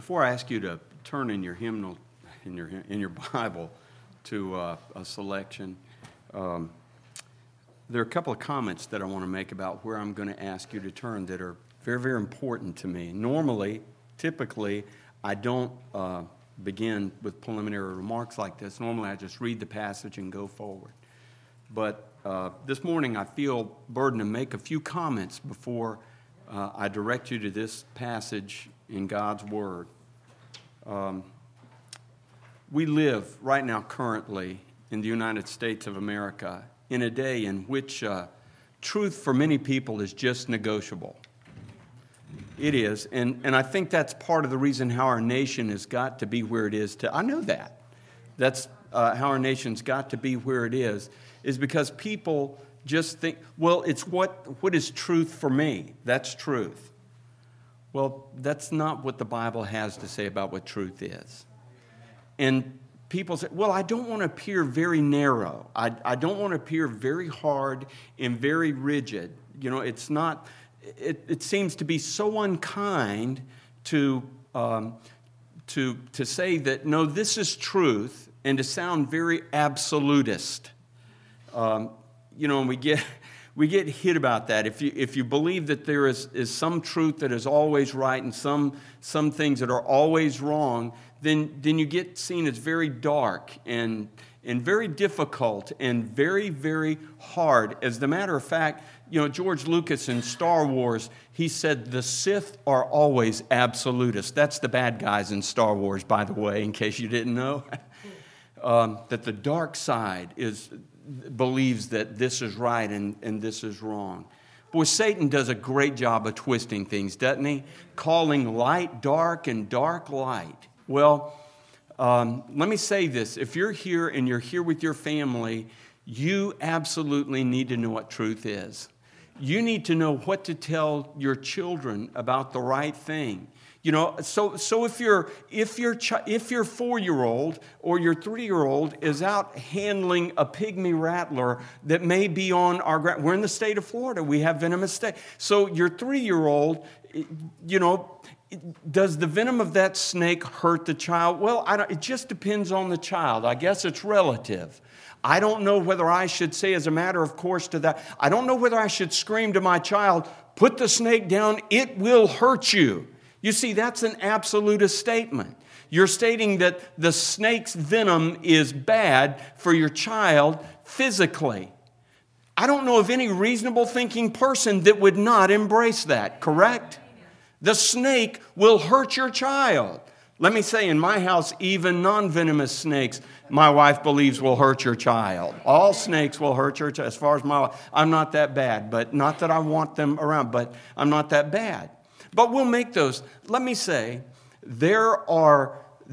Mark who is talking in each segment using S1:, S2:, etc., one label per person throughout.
S1: Before I ask you to turn in your hymnal, in your Bible, to a selection, there are a couple of comments that I want to make about where I'm going to ask you to turn that are very, very important to me. Typically, I don't begin with preliminary remarks like this. Normally, I just read the passage and go forward. But this morning, I feel burdened to make a few comments before I direct you to this passage in God's Word. We live right now currently in the United States of America in a day in which truth for many people is just negotiable. It is, and I think that's part of the reason how our nation has got to be where it is. I know that. That's how our nation's got to be where it is because people just think, well, it's what is truth for me? That's truth. Well, that's not what the Bible has to say about what truth is. And people say, well, I don't want to appear very narrow. I don't want to appear very hard and very rigid. You know, it's not, it seems to be so unkind to say that, no, this is truth, and to sound very absolutist. And we get hit about that. If you believe that there is some truth that is always right and some things that are always wrong, then you get seen as very dark and very difficult and very, very hard. As a matter of fact, George Lucas in Star Wars, he said the Sith are always absolutists. That's the bad guys in Star Wars, by the way, in case you didn't know. That the dark side believes that this is right and this is wrong. Boy, Satan does a great job of twisting things, doesn't he? Calling light dark and dark light. Well, let me say this. If you're here and you're here with your family, you absolutely need to know what truth is. You need to know what to tell your children about the right thing. So if your 4-year-old or your 3-year-old is out handling a pygmy rattler that may be on we're in the state of Florida, we have venomous snake. So your 3-year-old, does the venom of that snake hurt the child? Well, it just depends on the child. I guess it's relative. I don't know whether I should say as a matter of course to that. I don't know whether I should scream to my child, put the snake down, it will hurt you. You see, that's an absolutist statement. You're stating that the snake's venom is bad for your child physically. I don't know of any reasonable thinking person that would not embrace that, correct? The snake will hurt your child. Let me say, in my house, even non-venomous snakes, my wife believes will hurt your child. All snakes will hurt your child. As far as my wife, I'm not that bad, but not that I want them around, but I'm not that bad. But we'll make those. Let me say, there are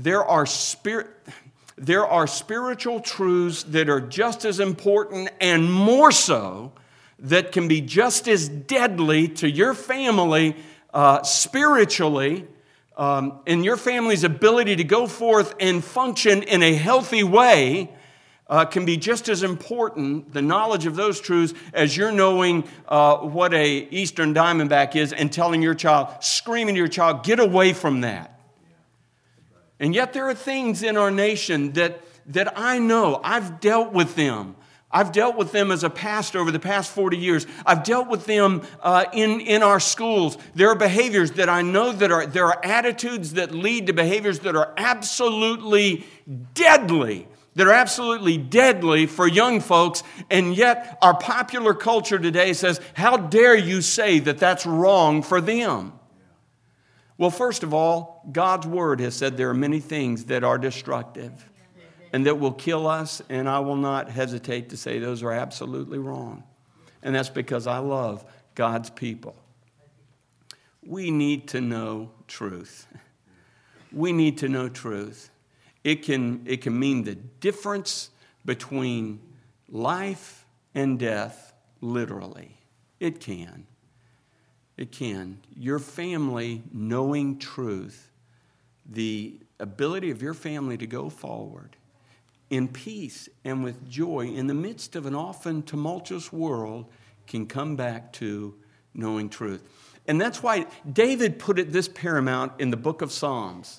S1: spiritual truths that are just as important and more so that can be just as deadly to your family spiritually and your family's ability to go forth and function in a healthy way can be just as important, the knowledge of those truths, as you're knowing what a Eastern Diamondback is and telling your child, screaming to your child, get away from that. And yet there are things in our nation that I know. I've dealt with them. I've dealt with them as a pastor over the past 40 years. I've dealt with them in our schools. There are behaviors that I know there are attitudes that lead to behaviors that are absolutely deadly. That are absolutely deadly for young folks, and yet our popular culture today says, how dare you say that that's wrong for them? Well, first of all, God's Word has said there are many things that are destructive and that will kill us, and I will not hesitate to say those are absolutely wrong. And that's because I love God's people. We need to know truth. We need to know truth. It can mean the difference between life and death, literally. It can. It can. Your family knowing truth, the ability of your family to go forward in peace and with joy in the midst of an often tumultuous world can come back to knowing truth. And that's why David put it this paramount in the book of Psalms.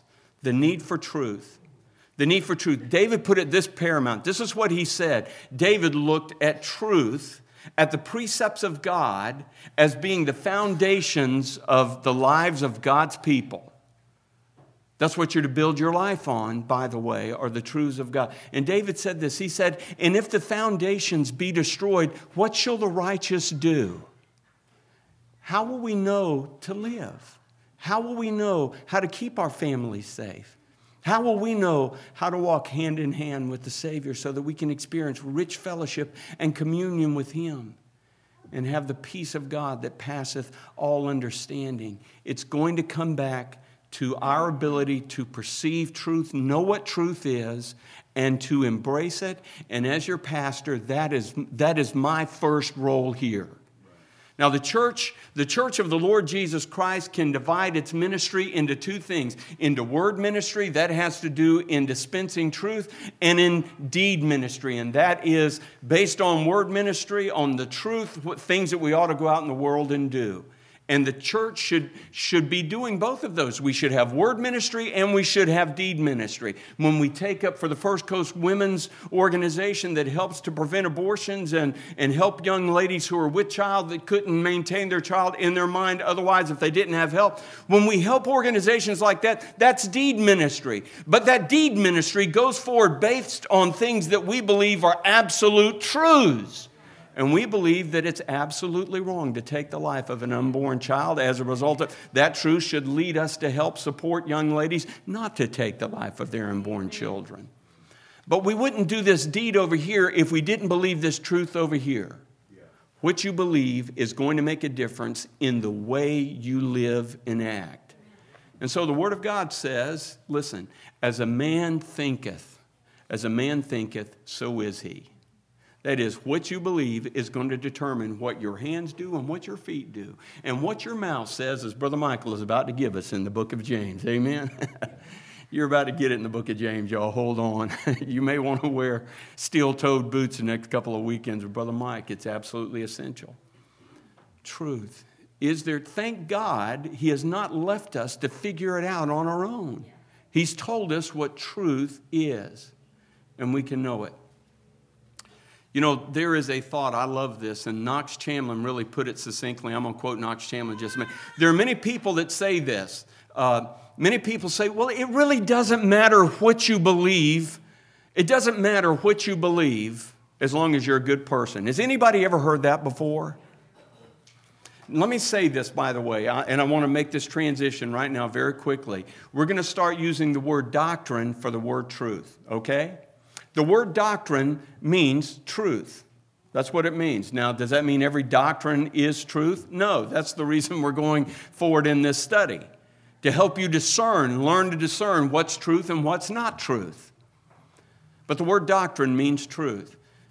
S1: The need for truth. The need for truth. David put it this paramount. This is what he said. David looked at truth, at the precepts of God, as being the foundations of the lives of God's people. That's what you're to build your life on, by the way, are the truths of God. And David said this. He said, and if the foundations be destroyed, what shall the righteous do? How will we know to live? How will we know how to keep our families safe? How will we know how to walk hand in hand with the Savior so that we can experience rich fellowship and communion with Him and have the peace of God that passeth all understanding? It's going to come back to our ability to perceive truth, know what truth is, and to embrace it. And as your pastor, that is my first role here. Now, the church of the Lord Jesus Christ can divide its ministry into two things. Into word ministry, that has to do in dispensing truth, and in deed ministry. And that is based on word ministry, on the truth, things that we ought to go out in the world and do. And the church should be doing both of those. We should have word ministry and we should have deed ministry. When we take up for the First Coast Women's Organization that helps to prevent abortions and help young ladies who are with child that couldn't maintain their child in their mind otherwise if they didn't have help. When we help organizations like that, that's deed ministry. But that deed ministry goes forward based on things that we believe are absolute truths. And we believe that it's absolutely wrong to take the life of an unborn child. As a result of that truth should lead us to help support young ladies not to take the life of their unborn children. But we wouldn't do this deed over here if we didn't believe this truth over here. What you believe is going to make a difference in the way you live and act. And so the Word of God says, listen, as a man thinketh, so is he. That is, what you believe is going to determine what your hands do and what your feet do. And what your mouth says, as Brother Michael is about to give us in the book of James. Amen? You're about to get it in the book of James, y'all. Hold on. You may want to wear steel-toed boots the next couple of weekends with Brother Mike. It's absolutely essential. Truth. Is there, thank God, He has not left us to figure it out on our own. He's told us what truth is, and we can know it. You know, there is a thought, I love this, and Knox Chamlin really put it succinctly. I'm going to quote Knox Chamlin just a minute. There are many people that say this. Many people say, well, it really doesn't matter what you believe. It doesn't matter what you believe as long as you're a good person. Has anybody ever heard that before? Let me say this, by the way, and I want to make this transition right now very quickly. We're going to start using the word doctrine for the word truth, okay? The word doctrine means truth. That's what it means. Now, does that mean every doctrine is truth? No, that's the reason we're going forward in this study, to help you discern, learn to discern what's truth and what's not truth. But the word doctrine means truth.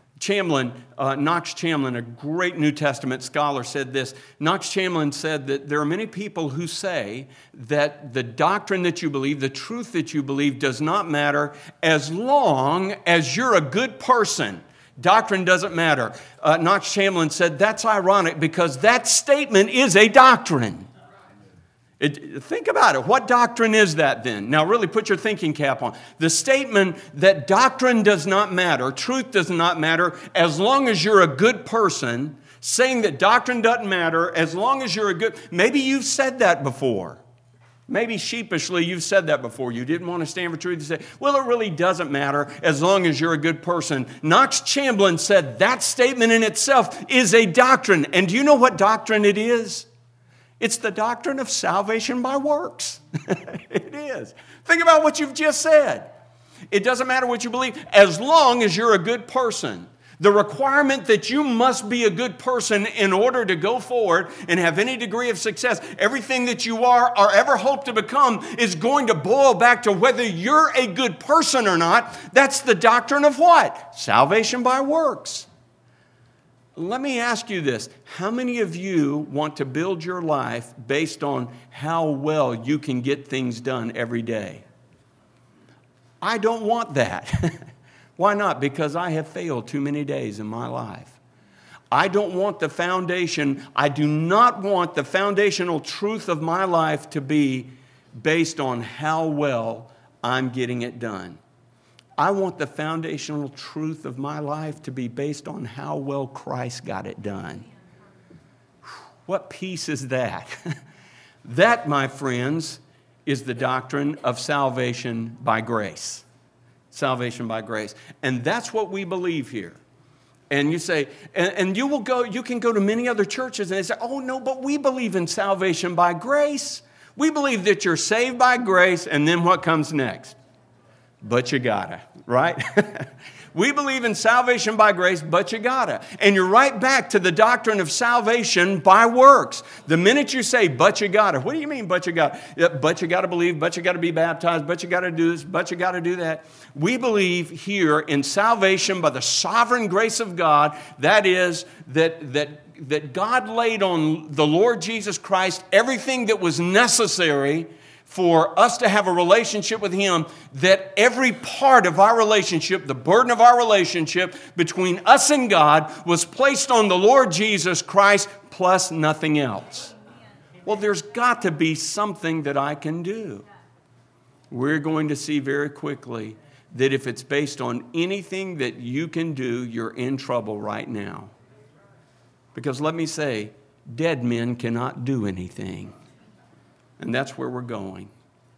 S1: Knox Chamlin, a great New Testament scholar, said this. Knox Chamlin said that there are many people who say that the doctrine that you believe, the truth that you believe, does not matter as long as you're a good person. Doctrine doesn't matter. Knox Chamlin said that's ironic because that statement is a doctrine. Think about it. What doctrine is that then? Now really put your thinking cap on. The statement that doctrine does not matter, truth does not matter, as long as you're a good person, saying that doctrine doesn't matter, as long as you're a good... Maybe you've said that before. Maybe sheepishly you've said that before. You didn't want to stand for truth. You say, well, it really doesn't matter as long as you're a good person. Knox Chamlin said that statement in itself is a doctrine. And do you know what doctrine it is? It's the doctrine of salvation by works. It is. Think about what you've just said. It doesn't matter what you believe, as long as you're a good person. The requirement that you must be a good person in order to go forward and have any degree of success, everything that you are or ever hope to become is going to boil back to whether you're a good person or not. That's the doctrine of what? Salvation by works. Let me ask you this. How many of you want to build your life based on how well you can get things done every day? I don't want that. Why not? Because I have failed too many days in my life. I don't want the foundation. I do not want the foundational truth of my life to be based on how well I'm getting it done. I want the foundational truth of my life to be based on how well Christ got it done. What peace is that? That, my friends, is the doctrine of salvation by grace. Salvation by grace. And that's what we believe here. And you say, and you can go to many other churches and they say, oh no, but we believe in salvation by grace. We believe that you're saved by grace, and then what comes next? But you gotta, right? We believe in salvation by grace, but you gotta. And you're right back to the doctrine of salvation by works. The minute you say, but you gotta, what do you mean, but you gotta? Yeah, but you gotta believe, but you gotta be baptized, but you gotta do this, but you gotta do that. We believe here in salvation by the sovereign grace of God, that is, that God laid on the Lord Jesus Christ everything that was necessary for us to have a relationship with Him, that every part of our relationship, the burden of our relationship between us and God, was placed on the Lord Jesus Christ plus nothing else. Well, there's got to be something that I can do. We're going to see very quickly that if it's based on anything that you can do, you're in trouble right now. Because let me say, dead men cannot do anything. And that's where we're going.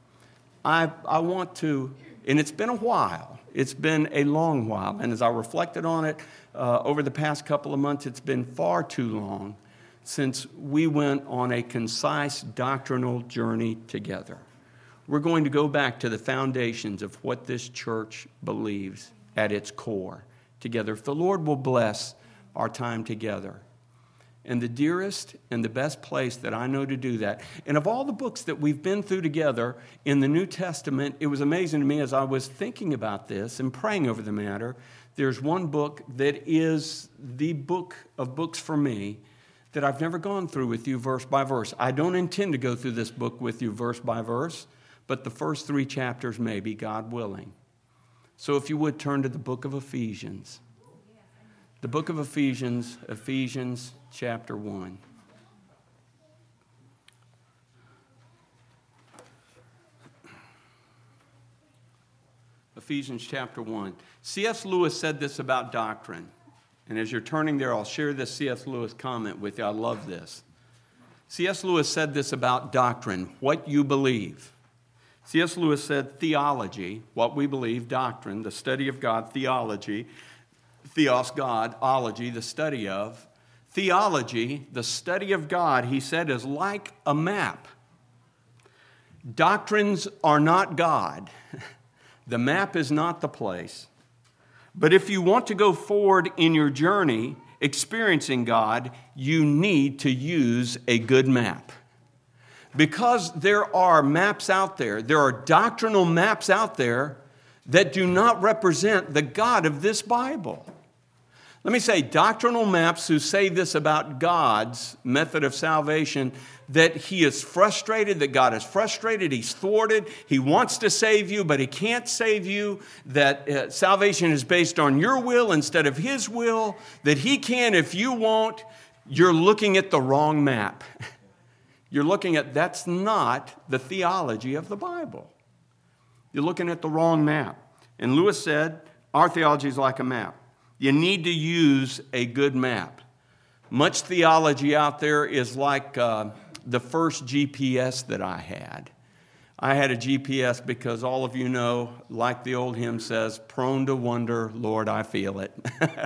S1: I want to, and it's been a while. It's been a long while. And as I reflected on it over the past couple of months, it's been far too long since we went on a concise doctrinal journey together. We're going to go back to the foundations of what this church believes at its core together. If the Lord will bless our time together. And the dearest and the best place that I know to do that. And of all the books that we've been through together in the New Testament, it was amazing to me as I was thinking about this and praying over the matter. There's one book that is the book of books for me that I've never gone through with you verse by verse. I don't intend to go through this book with you verse by verse, but the first 3 chapters maybe, God willing. So if you would turn to the book of Ephesians. The book of Ephesians chapter 1. Ephesians chapter 1. C.S. Lewis said this about doctrine. And as you're turning there, I'll share this C.S. Lewis comment with you. I love this. C.S. Lewis said this about doctrine, what you believe. C.S. Lewis said theology, what we believe, doctrine, the study of God, theology, theos, God, ology, the study of. Theology, the study of God, he said, is like a map. Doctrines are not God. The map is not the place. But if you want to go forward in your journey experiencing God, you need to use a good map. Because there are maps out there, there are doctrinal maps out there that do not represent the God of this Bible. Let me say, doctrinal maps who say this about God's method of salvation, that He is frustrated, that God is frustrated, He's thwarted, He wants to save you, but He can't save you, that salvation is based on your will instead of His will, that He can if you won't, you're looking at the wrong map. You're looking at, that's not the theology of the Bible. You're looking at the wrong map. And Lewis said, our theology is like a map. You need to use a good map. Much theology out there is like the first GPS that I had. I had a GPS because all of you know, like the old hymn says, prone to wonder, Lord, I feel it.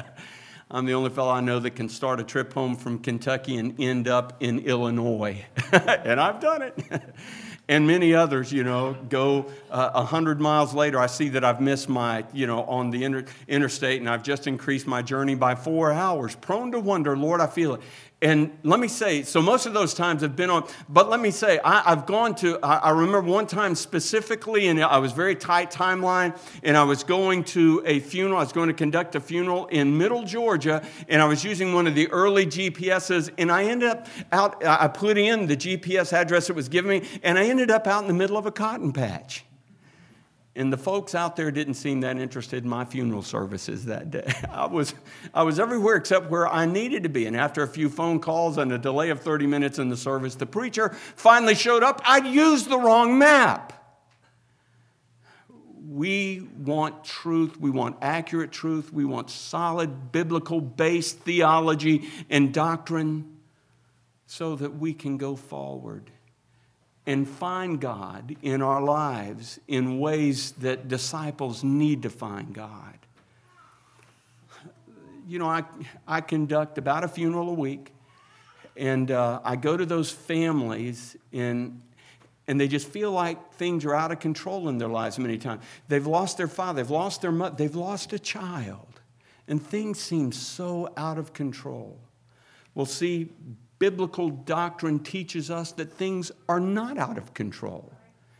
S1: I'm the only fellow I know that can start a trip home from Kentucky and end up in Illinois. And I've done it. And many others, go 100 miles later. I see that I've missed my, on the interstate, and I've just increased my journey by 4 hours. Prone to wonder, Lord, I feel it. And let me say, so most of those times have been on, but let me say, I've gone to, I remember one time specifically, and I was very tight timeline, and I was going to a funeral, I was going to conduct a funeral in Middle Georgia, and I was using one of the early GPSs, and I ended up out, I put in the GPS address it was giving me, and I ended up out in the middle of a cotton patch. And the folks out there didn't seem that interested in my funeral services that day. I was everywhere except where I needed to be. And after a few phone calls and a delay of 30 minutes in the service, the preacher finally showed up. I'd used the wrong map. We want truth. We want accurate truth. We want solid, biblical-based theology and doctrine so that we can go forward and find God in our lives in ways that disciples need to find God. You know, I conduct about a funeral a week, and I go to those families, and they just feel like things are out of control in their lives many times. They've lost their father, they've lost their mother, they've lost a child, and things seem so out of control. Well, see, biblical doctrine teaches us that things are not out of control.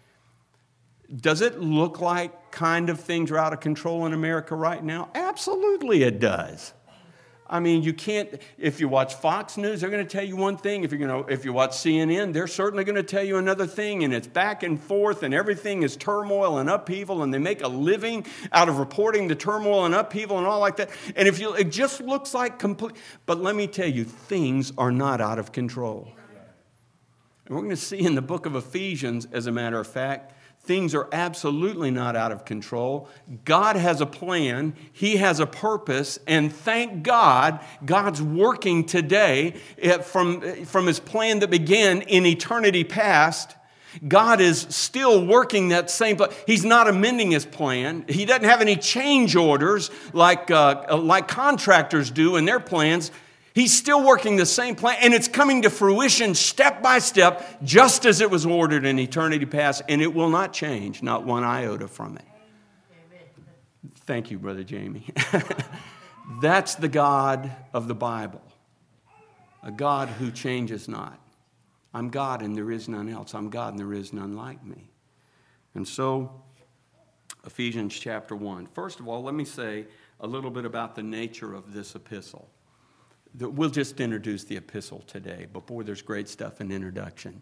S1: Does it look like kind of things are out of control in America right now? Absolutely it does. I mean, you can't, if you watch Fox News, they're going to tell you one thing. If you watch CNN, they're certainly going to tell you another thing, and it's back and forth, and everything is turmoil and upheaval, and they make a living out of reporting the turmoil and upheaval and all like that. And it just looks like complete, but let me tell you, things are not out of control. And we're going to see in the book of Ephesians, as a matter of fact, things are absolutely not out of control. God has a plan. He has a purpose. And thank God, God's working today from His plan that began in eternity past. God is still working that same plan. He's not amending His plan. He doesn't have any change orders like contractors do in their plans. He's still working the same plan, and it's coming to fruition step by step, just as it was ordered in eternity past, and it will not change, not one iota from it. Amen. Thank you, Brother Jamie. That's the God of the Bible, a God who changes not. I'm God, and there is none else. I'm God, and there is none like me. And so, Ephesians chapter 1. First of all, let me say a little bit about the nature of this epistle. We'll just introduce the epistle today. But boy, there's great stuff in introduction.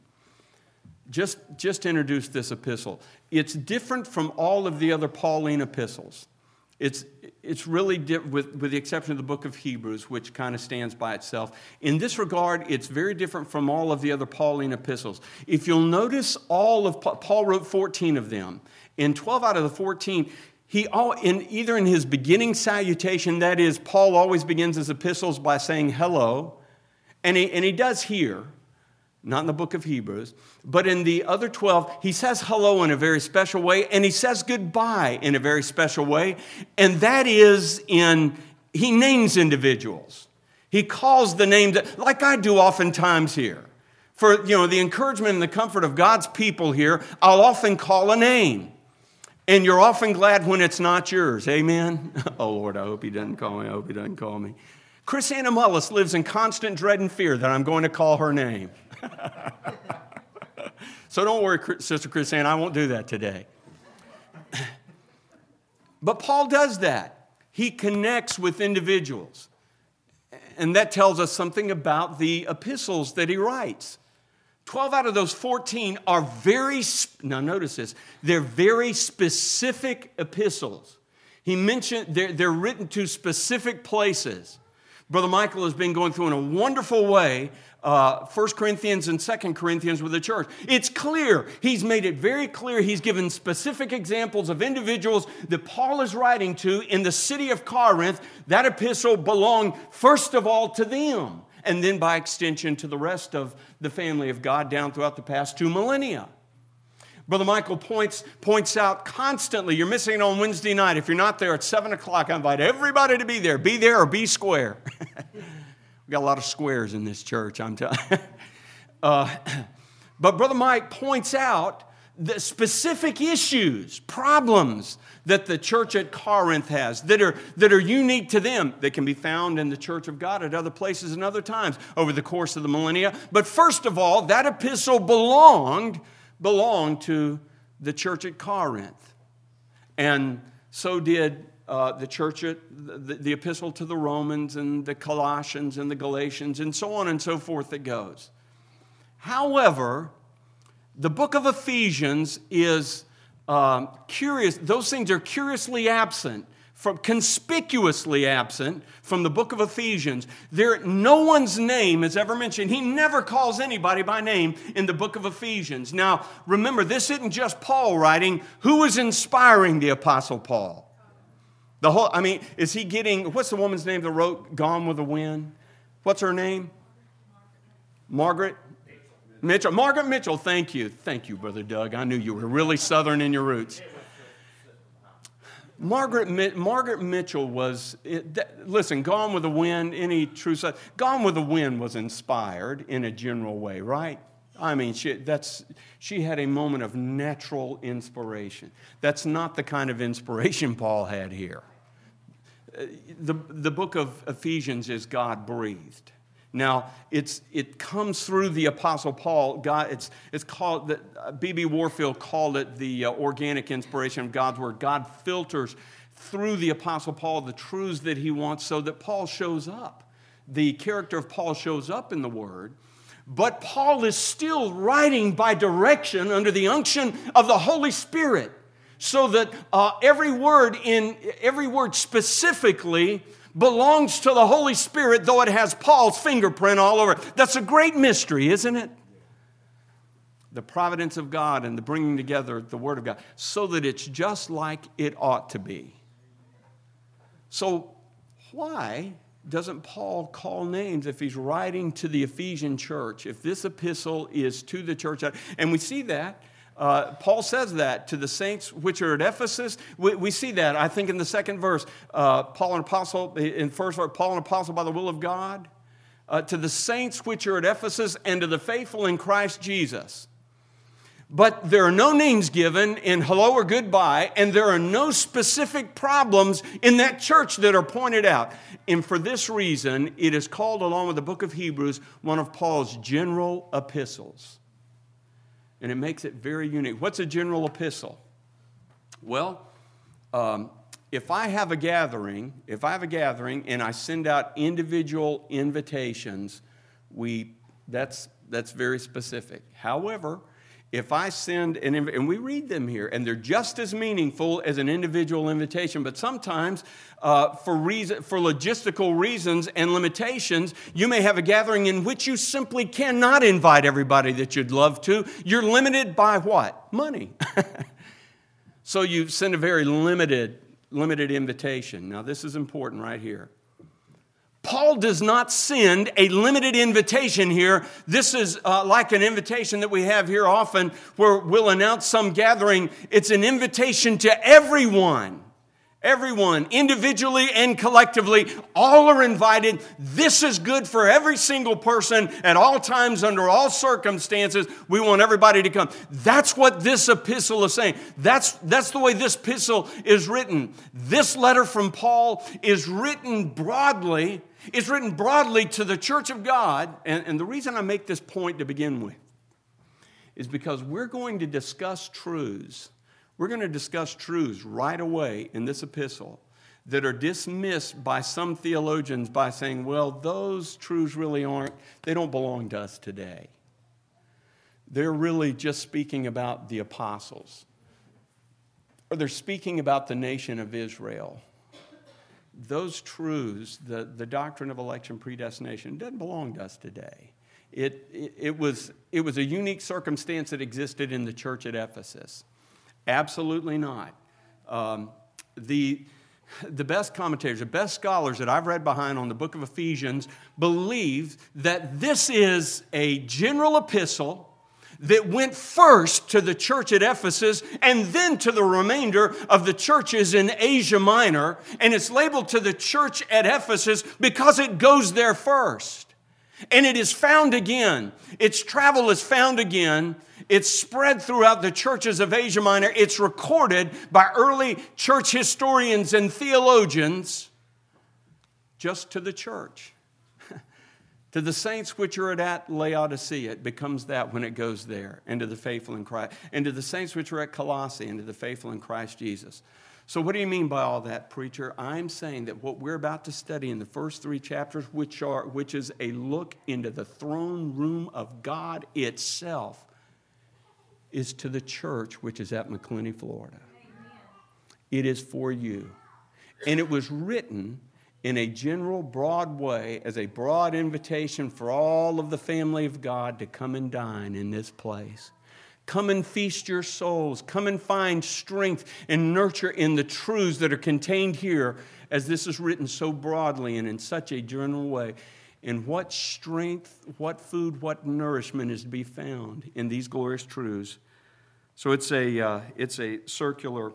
S1: Just introduce this epistle. It's different from all of the other Pauline epistles. It's really with the exception of the book of Hebrews, which kind of stands by itself. In this regard, it's very different from all of the other Pauline epistles. If you'll notice, Paul wrote 14 of them. In 12 out of the 14, either in his beginning salutation, that is, Paul always begins his epistles by saying hello, and he does here, not in the book of Hebrews, but in the other 12, he says hello in a very special way, and he says goodbye in a very special way, and that is he names individuals. He calls the name, like I do oftentimes here. For the encouragement and the comfort of God's people here, I'll often call a name. And you're often glad when it's not yours. Amen? Oh, Lord, I hope He doesn't call me. I hope He doesn't call me. Chris Anna Mullis lives in constant dread and fear that I'm going to call her name. So don't worry, Sister Chris Anna, I won't do that today. But Paul does that. He connects with individuals. And that tells us something about the epistles that he writes. 12 out of those 14 are now notice this, they're very specific epistles. He mentioned they're written to specific places. Brother Michael has been going through in a wonderful way 1 Corinthians and 2 Corinthians with the church. It's clear. He's made it very clear. He's given specific examples of individuals that Paul is writing to in the city of Corinth. That epistle belonged first of all to them, and then by extension to the rest of the family of God down throughout the past 2 millennia. Brother Michael points out constantly, you're missing it on Wednesday night. If you're not there at 7 o'clock, I invite everybody to be there. Be there or be square. We got a lot of squares in this church, I'm telling you. But Brother Mike points out the specific issues, problems that the church at Corinth has that are unique to them. They can be found in the church of God at other places and other times over the course of the millennia. But first of all, that epistle belonged to the church at Corinth. And so did the church at the epistle to the Romans and the Colossians and the Galatians and so on and so forth it goes. However, the book of Ephesians is curious. Those things are curiously absent conspicuously absent from the book of Ephesians. No one's name is ever mentioned. He never calls anybody by name in the book of Ephesians. Now, remember, this isn't just Paul writing. Who was inspiring the Apostle Paul? Is he getting, what's the woman's name that wrote Gone with the Wind? What's her name? Margaret Mitchell. Margaret Mitchell, thank you. Thank you, Brother Doug. I knew you were really Southern in your roots. Margaret Mitchell was, listen, Gone with the Wind, any true, Gone with the Wind was inspired in a general way, right? I mean, she had a moment of natural inspiration. That's not the kind of inspiration Paul had here. The book of Ephesians is God-breathed. Now, it comes through the Apostle Paul. It's called, B.B. Warfield called it the organic inspiration of God's Word. God filters through the Apostle Paul the truths that he wants so that Paul shows up. The character of Paul shows up in the Word. But Paul is still writing by direction under the unction of the Holy Spirit, so that every word specifically belongs to the Holy Spirit, though it has Paul's fingerprint all over it. That's a great mystery, isn't it? The providence of God and the bringing together the Word of God, so that it's just like it ought to be. So why doesn't Paul call names if he's writing to the Ephesian church, if this epistle is to the church? And we see that. Paul says that to the saints which are at Ephesus. We see that, I think, in the second verse. Paul, an apostle, in first verse, Paul, an apostle by the will of God, to the saints which are at Ephesus and to the faithful in Christ Jesus. But there are no names given in hello or goodbye, and there are no specific problems in that church that are pointed out. And for this reason, it is called, along with the book of Hebrews, one of Paul's general epistles. And it makes it very unique. What's a general epistle? Well, if I have a gathering and I send out individual invitations, that's very specific. However, if I send and we read them here, and they're just as meaningful as an individual invitation, but sometimes for logistical reasons and limitations, you may have a gathering in which you simply cannot invite everybody that you'd love to. You're limited by what? Money. So you send a very limited invitation. Now, this is important right here. Paul does not send a limited invitation here. This is like an invitation that we have here often where we'll announce some gathering. It's an invitation to everyone. Everyone, individually and collectively, all are invited. This is good for every single person at all times, under all circumstances. We want everybody to come. That's what this epistle is saying. That's the way this epistle is written. This letter from Paul is written broadly. It's written broadly to the church of God. And the reason I make this point to begin with is because we're going to discuss truths. We're going to discuss truths right away in this epistle that are dismissed by some theologians by saying, well, those truths really they don't belong to us today. They're really just speaking about the apostles. Or they're speaking about the nation of Israel. Those truths, the doctrine of election predestination, doesn't belong to us today. It was a unique circumstance that existed in the church at Ephesus. Absolutely not. The best commentators, the best scholars that I've read behind on the book of Ephesians believe that this is a general epistle that went first to the church at Ephesus and then to the remainder of the churches in Asia Minor. And it's labeled to the church at Ephesus because it goes there first. And it is found again. Its travel is found again. It's spread throughout the churches of Asia Minor. It's recorded by early church historians and theologians just to the church. To the saints which are at Laodicea, it becomes that when it goes there, and to the faithful in Christ. And to the saints which are at Colossae, and to the faithful in Christ Jesus. So what do you mean by all that, preacher? I'm saying that what we're about to study in the first 3 chapters, which is a look into the throne room of God itself, is to the church which is at McClenny, Florida. Amen. It is for you. And it was written in a general, broad way as a broad invitation for all of the family of God to come and dine in this place. Come and feast your souls. Come and find strength and nurture in the truths that are contained here, as this is written so broadly and in such a general way. And what strength, what food, what nourishment is to be found in these glorious truths. So it's a circular.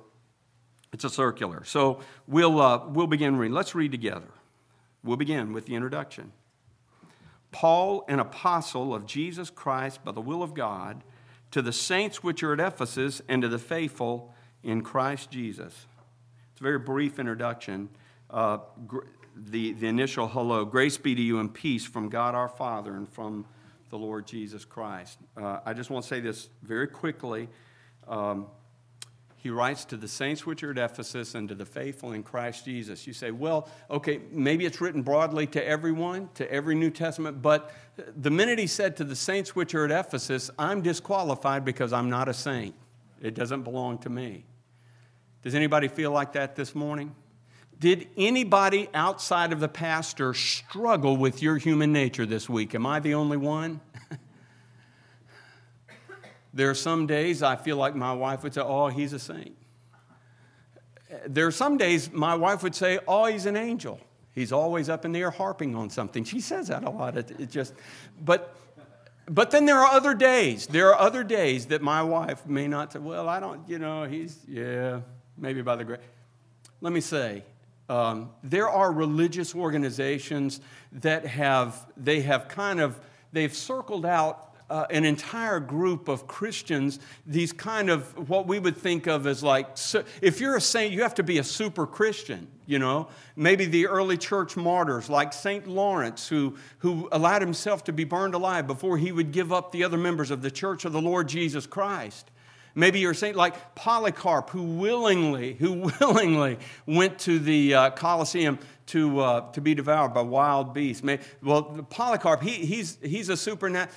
S1: So we'll begin reading. Let's read together. We'll begin with the introduction. Paul, an apostle of Jesus Christ by the will of God, to the saints which are at Ephesus and to the faithful in Christ Jesus. It's a very brief introduction. The initial hello. Grace be to you and peace from God our Father and from the Lord Jesus Christ. I just want to say this very quickly. He writes to the saints which are at Ephesus and to the faithful in Christ Jesus. You say, well, okay, maybe it's written broadly to everyone, to every New Testament, but the minute he said to the saints which are at Ephesus, I'm disqualified because I'm not a saint. It doesn't belong to me. Does anybody feel like that this morning? Did anybody outside of the pastor struggle with your human nature this week? Am I the only one? There are some days I feel like my wife would say, oh, he's a saint. There are some days my wife would say, oh, he's an angel. He's always up in the air harping on something. She says that a lot. But then there are other days. There are other days that my wife may not say, well, I don't, maybe by the grace. Let me say, there are religious organizations that they've circled out an entire group of Christians, these kind of what we would think of as like, if you're a saint, you have to be a super Christian, Maybe the early church martyrs like St. Lawrence, who allowed himself to be burned alive before he would give up the other members of the Church of the Lord Jesus Christ. Maybe you're a saint like Polycarp, who willingly went to the Colosseum to be devoured by wild beasts. Polycarp, he's a supernatural.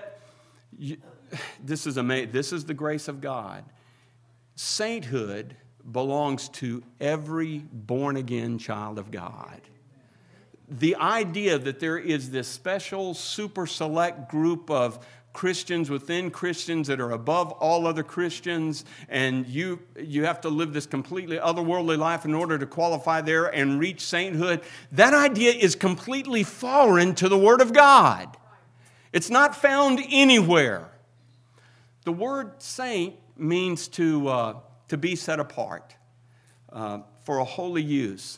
S1: This is amazing. This is the grace of God. Sainthood belongs to every born-again child of God. The idea that there is this special, super select group of Christians within Christians that are above all other Christians, and you have to live this completely otherworldly life in order to qualify there and reach sainthood, that idea is completely foreign to the Word of God. It's not found anywhere. The word saint means to be set apart for a holy use.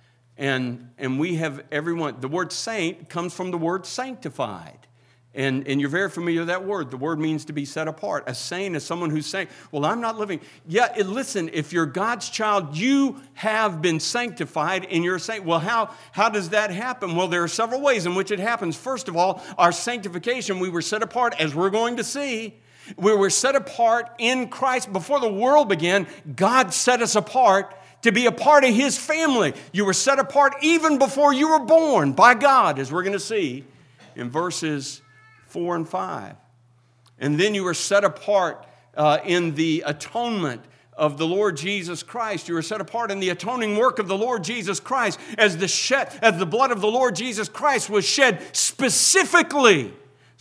S1: And we have everyone, the word saint comes from the word sanctified. And you're very familiar with that word. The word means to be set apart. A saint is someone who's saying, well, I'm not living. Yeah, listen, if you're God's child, you have been sanctified and you're a saint. Well, how does that happen? Well, there are several ways in which it happens. First of all, our sanctification, we were set apart, as we're going to see. We were set apart in Christ. Before the world began, God set us apart to be a part of His family. You were set apart even before you were born by God, as we're going to see in verses 4 and 5. And then you were set apart in the atonement of the Lord Jesus Christ. You were set apart in the atoning work of the Lord Jesus Christ as the blood of the Lord Jesus Christ was shed specifically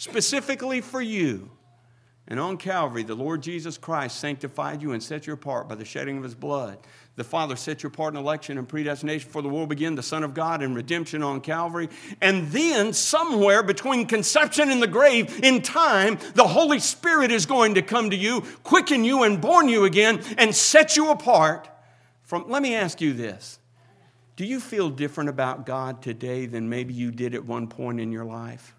S1: for you. And on Calvary, the Lord Jesus Christ sanctified you and set you apart by the shedding of His blood. The Father set you apart in election and predestination before the world began, the Son of God in redemption on Calvary. And then somewhere between conception and the grave, in time, the Holy Spirit is going to come to you, quicken you and born you again, and set you apart from... Let me ask you this. Do you feel different about God today than maybe you did at one point in your life?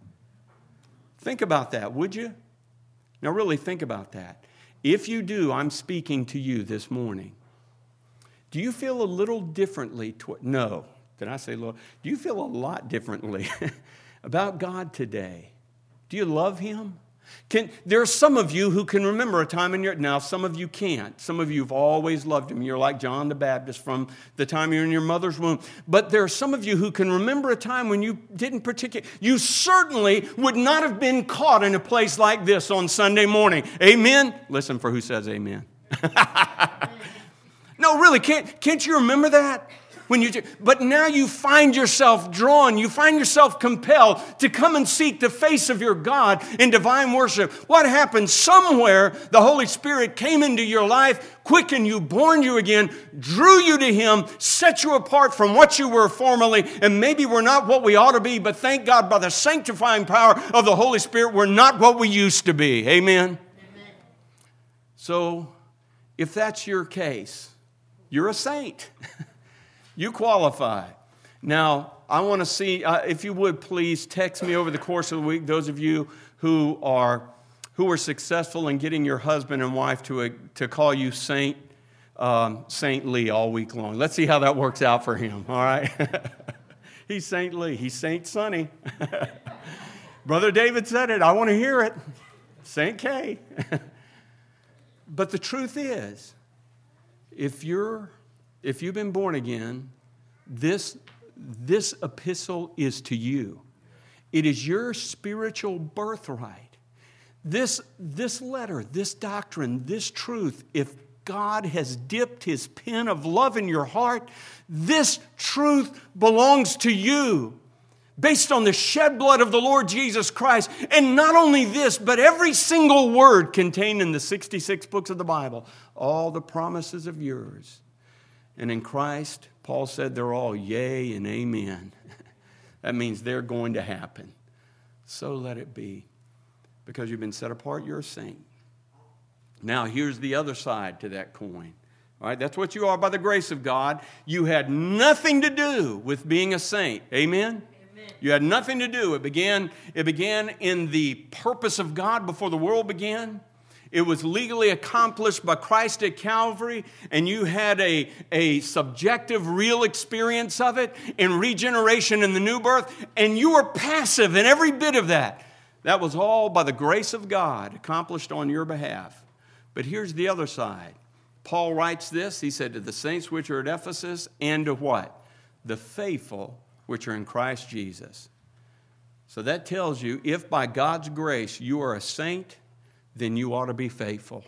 S1: Think about that, would you? Now really think about that. If you do, I'm speaking to you this morning. Do you feel a little differently? No. Did I say little? Do you feel a lot differently about God today? Do you love Him? There are some of you who can remember a time in your... Now, some of you can't. Some of you have always loved Him. You're like John the Baptist from the time you're in your mother's womb. But there are some of you who can remember a time when you didn't particularly... You certainly would not have been caught in a place like this on Sunday morning. Amen? Listen for who says amen. No, really, can't you remember that? But now you find yourself drawn, you find yourself compelled to come and seek the face of your God in divine worship. What happened? Somewhere the Holy Spirit came into your life, quickened you, born you again, drew you to Him, set you apart from what you were formerly, and maybe we're not what we ought to be, but thank God by the sanctifying power of the Holy Spirit, we're not what we used to be. Amen? Amen. So, if that's your case, you're a saint. You qualify. Now, I want to see, if you would please text me over the course of the week, those of you who are successful in getting your husband and wife to call you Saint Lee all week long. Let's see how that works out for him, all right? He's Saint Lee. He's Saint Sonny. Brother David said it. I want to hear it. Saint K. But the truth is, if you've been born again, this epistle is to you. It is your spiritual birthright. This letter, this doctrine, this truth, if God has dipped His pen of love in your heart, this truth belongs to you. Based on the shed blood of the Lord Jesus Christ. And not only this, but every single word contained in the 66 books of the Bible. All the promises of yours. And in Christ, Paul said they're all yea and amen. That means they're going to happen. So let it be. Because you've been set apart, you're a saint. Now here's the other side to that coin. All right, that's what you are by the grace of God. You had nothing to do with being a saint. Amen? You had nothing to do. It began in the purpose of God before the world began. It was legally accomplished by Christ at Calvary, and you had a subjective, real experience of it in regeneration in the new birth, and you were passive in every bit of that. That was all by the grace of God accomplished on your behalf. But here's the other side. Paul writes this. He said, to the saints which are at Ephesus, and to what? The faithful which are in Christ Jesus. So that tells you, if by God's grace you are a saint, then you ought to be faithful.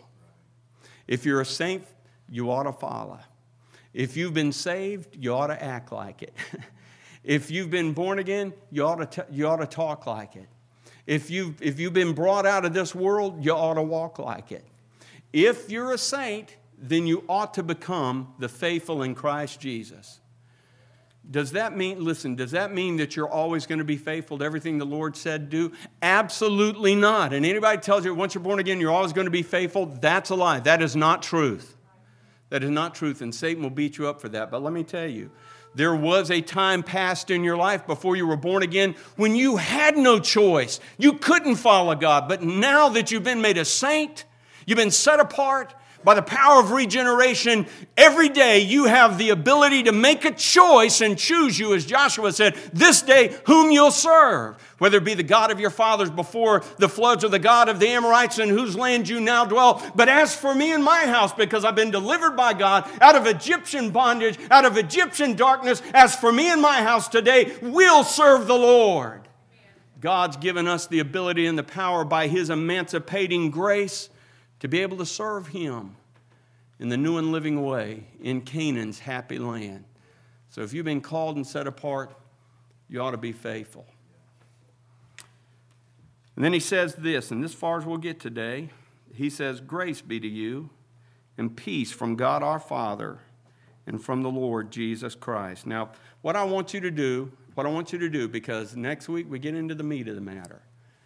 S1: If you're a saint, you ought to follow. If you've been saved, you ought to act like it. If you've been born again, you ought to talk like it. If you've been brought out of this world, you ought to walk like it. If you're a saint, then you ought to become the faithful in Christ Jesus. Does that mean that you're always going to be faithful to everything the Lord said do? Absolutely not. And anybody tells you once you're born again, you're always going to be faithful, that's a lie. That is not truth. That is not truth, and Satan will beat you up for that. But let me tell you, there was a time past in your life before you were born again when you had no choice. You couldn't follow God. But now that you've been made a saint, you've been set apart, by the power of regeneration, every day you have the ability to make a choice and choose you, as Joshua said, this day whom you'll serve. Whether it be the God of your fathers before the floods or the God of the Amorites in whose land you now dwell. But as for me and my house, because I've been delivered by God out of Egyptian bondage, out of Egyptian darkness, as for me and my house today, we'll serve the Lord. God's given us the ability and the power by His emancipating grace to be able to serve Him in the new and living way in Canaan's happy land. So if you've been called and set apart, you ought to be faithful. And then he says this, and this far as we'll get today, he says, grace be to you and peace from God our Father and from the Lord Jesus Christ. Now, what I want you to do, because next week we get into the meat of the matter.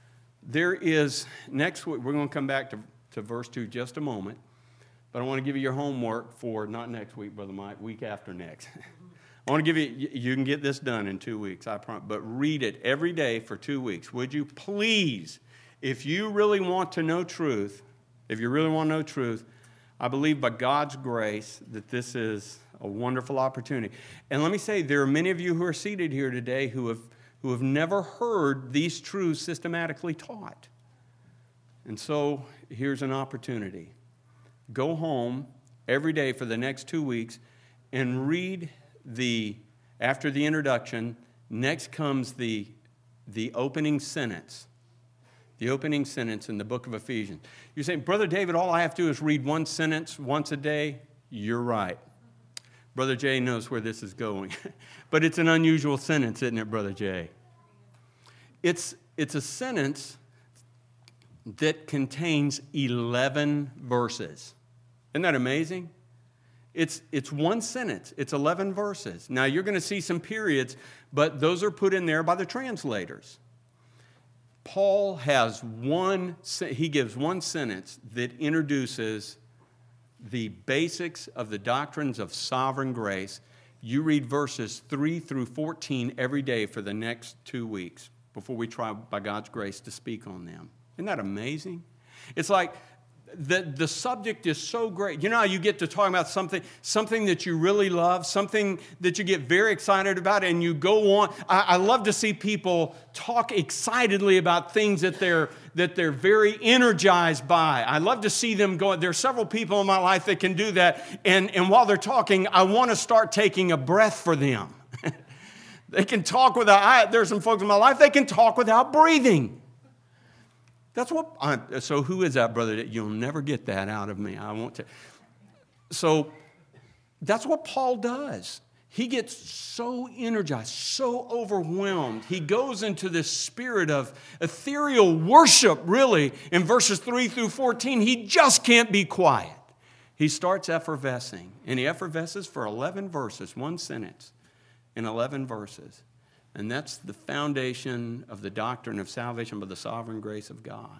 S1: Next week, we're going to come back to verse 2 just a moment. But I want to give you your homework for, not next week, Brother Mike, week after next. I want to give you can get this done in 2 weeks, I promise. But read it every day for 2 weeks. Would you please, if you really want to know truth, I believe by God's grace that this is a wonderful opportunity. And let me say, there are many of you who are seated here today who have never heard these truths systematically taught. And so here's an opportunity. Go home every day for the next 2 weeks and read after the introduction, next comes the opening sentence. The opening sentence in the book of Ephesians. You're saying, Brother David, all I have to do is read one sentence once a day? You're right. Brother Jay knows where this is going. But it's an unusual sentence, isn't it, Brother Jay? It's a sentence that contains 11 verses. Isn't that amazing? It's one sentence. It's 11 verses. Now, you're going to see some periods, but those are put in there by the translators. Paul gives one sentence that introduces the basics of the doctrines of sovereign grace. You read verses 3 through 14 every day for the next 2 weeks before we try, by God's grace, to speak on them. Isn't that amazing? It's like the subject is so great. You know how you get to talk about something that you really love, something that you get very excited about, and you go on. I love to see people talk excitedly about things that they're very energized by. I love to see them go. There are several people in my life that can do that, and while they're talking, I want to start taking a breath for them. They can talk without, there's some folks in my life, they can talk without breathing. That's what, so who is that, brother? You'll never get that out of me. I want to. So that's what Paul does. He gets so energized, so overwhelmed. He goes into this spirit of ethereal worship, really, in verses 3 through 14. He just can't be quiet. He starts effervescing, and he effervesces for 11 verses, one sentence in 11 verses. And that's the foundation of the doctrine of salvation by the sovereign grace of God.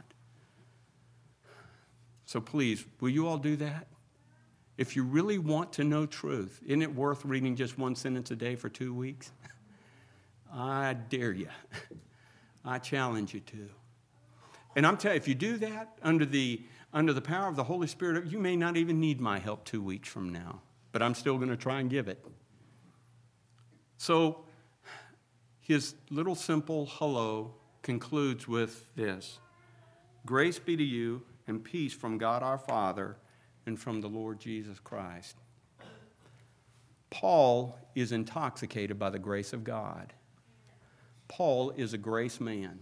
S1: So please, will you all do that? If you really want to know truth, isn't it worth reading just one sentence a day for 2 weeks? I dare you. I challenge you to. And I'm telling you, if you do that under the power of the Holy Spirit, you may not even need my help 2 weeks from now. But I'm still going to try and give it. So his little simple hello concludes with this: grace be to you and peace from God our Father and from the Lord Jesus Christ. Paul is intoxicated by the grace of God. Paul is a grace man.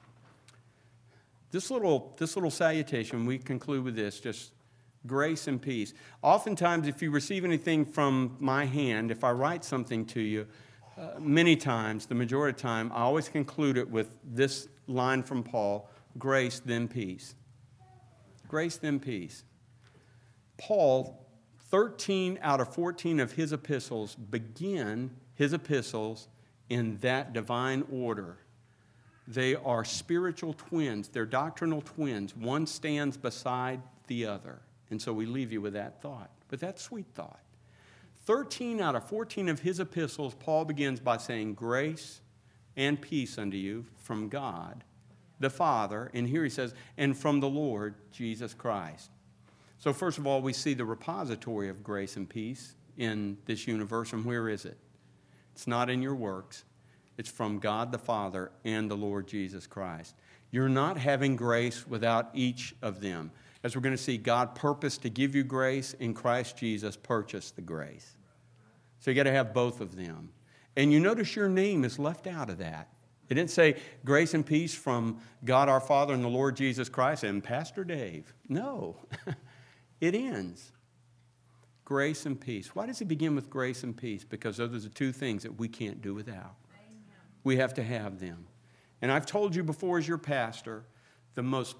S1: This little salutation, we conclude with this, just grace and peace. Oftentimes, if you receive anything from my hand, if I write something to you, many times, the majority of the time, I always conclude it with this line from Paul: grace, then peace. Grace, then peace. Paul, 13 out of 14 of his epistles begin his epistles in that divine order. They are spiritual twins. They're doctrinal twins. One stands beside the other. And so we leave you with that thought, with that sweet thought. 13 out of 14 of his epistles, Paul begins by saying, grace and peace unto you from God, the Father. And here he says, and from the Lord Jesus Christ. So first of all, we see the repository of grace and peace in this universe. And where is it? It's not in your works. It's from God the Father and the Lord Jesus Christ. You're not having grace without each of them. As we're going to see, God purposed to give you grace, in Christ Jesus purchased the grace. So you got to have both of them. And you notice your name is left out of that. It didn't say grace and peace from God our Father and the Lord Jesus Christ and Pastor Dave. No, it ends. Grace and peace. Why does it begin with grace and peace? Because those are the two things that we can't do without. We have to have them. And I've told you before as your pastor, the most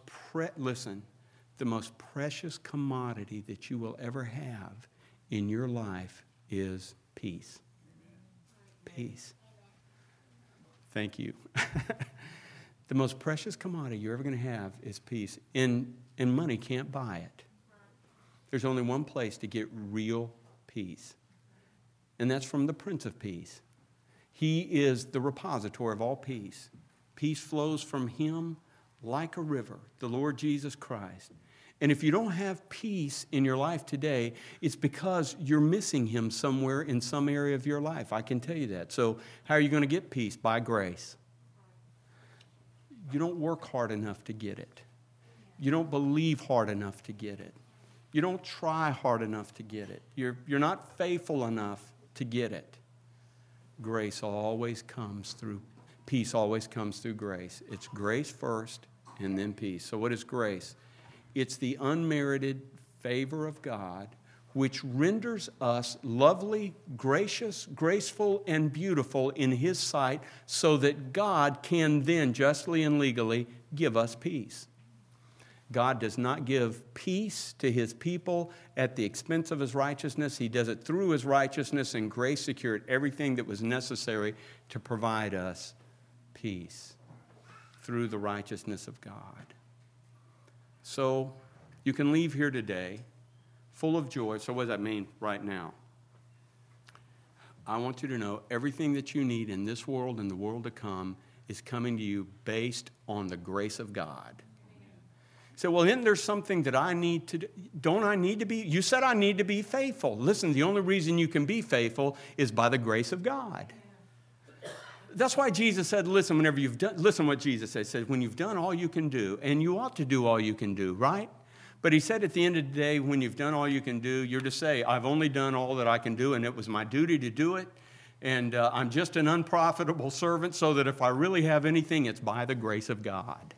S1: precious commodity that you will ever have in your life is peace. Peace. Thank you. The most precious commodity you're ever going to have is peace. And money can't buy it. There's only one place to get real peace. And that's from the Prince of Peace. He is the repository of all peace. Peace flows from him like a river, the Lord Jesus Christ. And if you don't have peace in your life today, it's because you're missing him somewhere in some area of your life. I can tell you that. So how are you going to get peace? By grace. You don't work hard enough to get it. You don't believe hard enough to get it. You don't try hard enough to get it. You're not faithful enough to get it. Grace always comes through, peace always comes through grace. It's grace first and then peace. So what is grace? It's the unmerited favor of God which renders us lovely, gracious, graceful, and beautiful in His sight, so that God can then justly and legally give us peace. God does not give peace to His people at the expense of His righteousness. He does it through His righteousness, and grace secured everything that was necessary to provide us peace through the righteousness of God. So you can leave here today full of joy. So what does that mean right now? I want you to know everything that you need in this world and the world to come is coming to you based on the grace of God. So, well, isn't there something that I need to do? Don't I need to be? You said I need to be faithful. Listen, the only reason you can be faithful is by the grace of God. That's why Jesus said, listen, whenever you've done, listen what Jesus said. He said, when you've done all you can do, and you ought to do all you can do, right? But He said at the end of the day, when you've done all you can do, you're to say, I've only done all that I can do, and it was my duty to do it. And I'm just an unprofitable servant, so that if I really have anything, it's by the grace of God.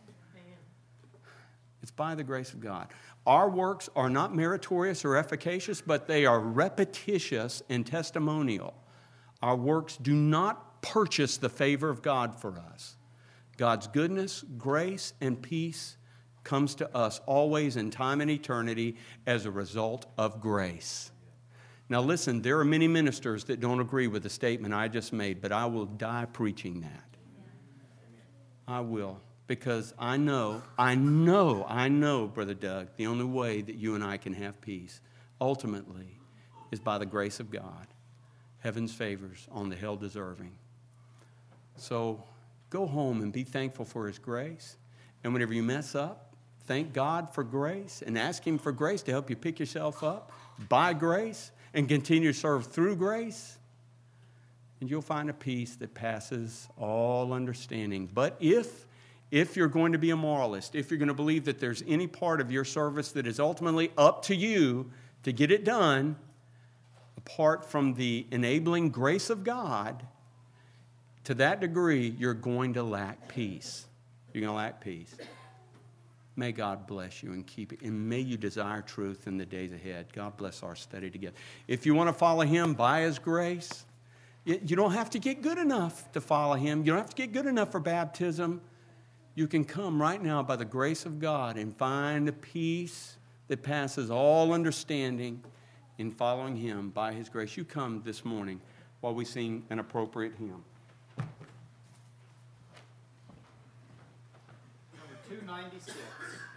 S1: It's by the grace of God. Our works are not meritorious or efficacious, but they are repetitious and testimonial. Our works do not purchase the favor of God for us. God's goodness, grace, and peace comes to us always in time and eternity as a result of grace. Now listen, there are many ministers that don't agree with the statement I just made, but I will die preaching that. I will. Because I know, Brother Doug, the only way that you and I can have peace, ultimately, is by the grace of God. Heaven's favors on the hell-deserving. So go home and be thankful for His grace. And whenever you mess up, thank God for grace and ask Him for grace to help you pick yourself up by grace and continue to serve through grace. And you'll find a peace that passes all understanding. But if you're going to be a moralist, if you're going to believe that there's any part of your service that is ultimately up to you to get it done, apart from the enabling grace of God, to that degree, you're going to lack peace. You're going to lack peace. May God bless you and keep it. And may you desire truth in the days ahead. God bless our study together. If you want to follow Him by His grace, you don't have to get good enough to follow Him. You don't have to get good enough for baptism. You can come right now by the grace of God and find a peace that passes all understanding in following Him by His grace. You come this morning while we sing an appropriate hymn.
S2: Number 296.